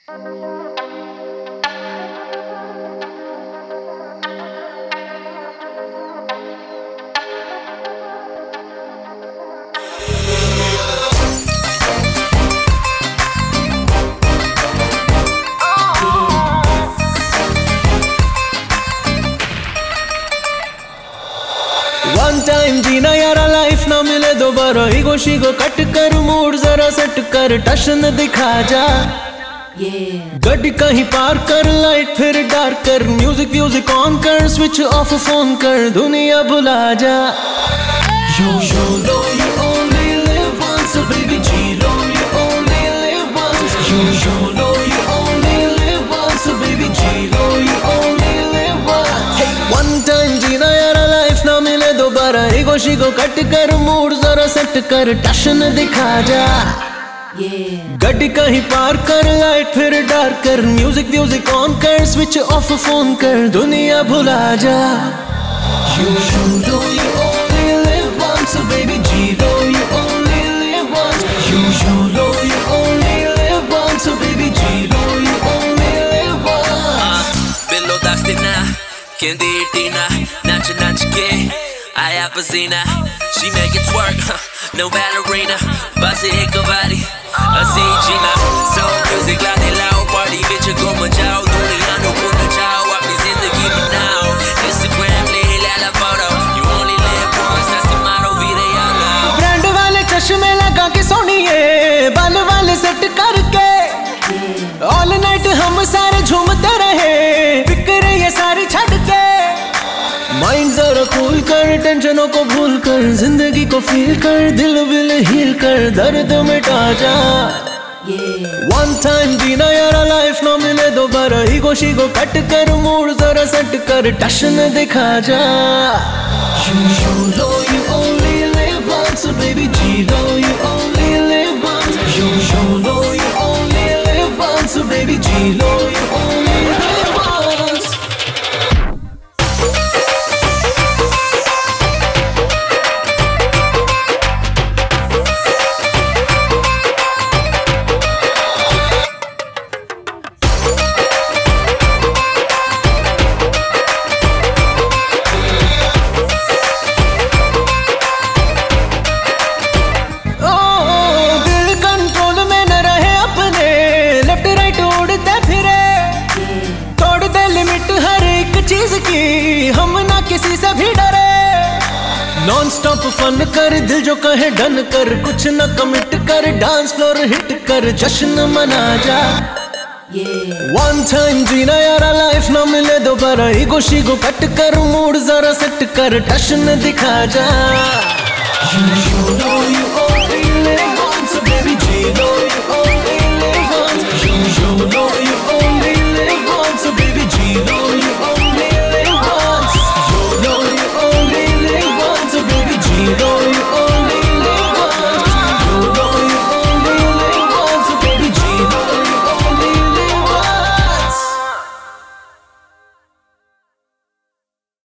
One time जीना यारा life ना मिले दोबारा, ईगो शीगो कट कर मूड जरा सेट कर, टशन दिखा जा गड्डी कहीं पार कर, लाइट फिर डार्क कर, म्यूजिक व्यूजिक ऑन कर, स्विच ऑफ फोन कर, दुनिया भुला जा। You know you only live once, so baby जी लो you only live once. You know you only live once, so baby जी लो you only live once. Hey, one time जीना यारा लाइफ ना मिले दोबारा, ईगो शीगो कट कर मूड जरा सेट कर, टशन दिखा जा गड्डी कहीं पार कर, लाइट फिर डार्क कर, म्यूजिक व्यूजिक ऑन कर, स्विच ऑफ फोन कर, दुनिया भुला जा। You know you only live once, so baby जी लो you only live once. You know you only live once, so baby जी लो you only live once. Bello dastina, candidatina, nacha ke, aya pazina. She make it twerk, no ballerina, basi ek body. Así Gina, so music la de lao, party bitch go majao, dunia no puna chao, apni zindagi banao, Instagram le la photo, you only live once, that's the motto, vida yalla. Brand वाले चश्मे लगा के सोनिए, बाल वाले set करके, all night हम सारे झूमते रहे, फिक्र ये सारी छड़ के, माइंड जरा कूल कर, टेंशनों को भूल कर, जिंदगी को फील कर, दिल विल हील कर, दर्द मिटा जा। वन टाइम जीना यारा लाइफ ना मिले दोबारा, ईगो शीगो कट कर मूड जरा सेट कर, टशन दिखा जा। You know you only live once, so baby जी लो you only live once. You know you only live once, so baby जी लो you only live once. चीज की हम ना किसी से भी डरे, नॉन स्टॉप फन कर, दिल जो कहे डन कर, कुछ न कमिट कर, डांस फ्लोर हिट कर, जश्न मना जा। वन टाइम जीना यारा लाइफ ना मिले दोबारा, ईगो शीगो कट कर मूड जरा सेट कर, टशन दिखा जा। You know you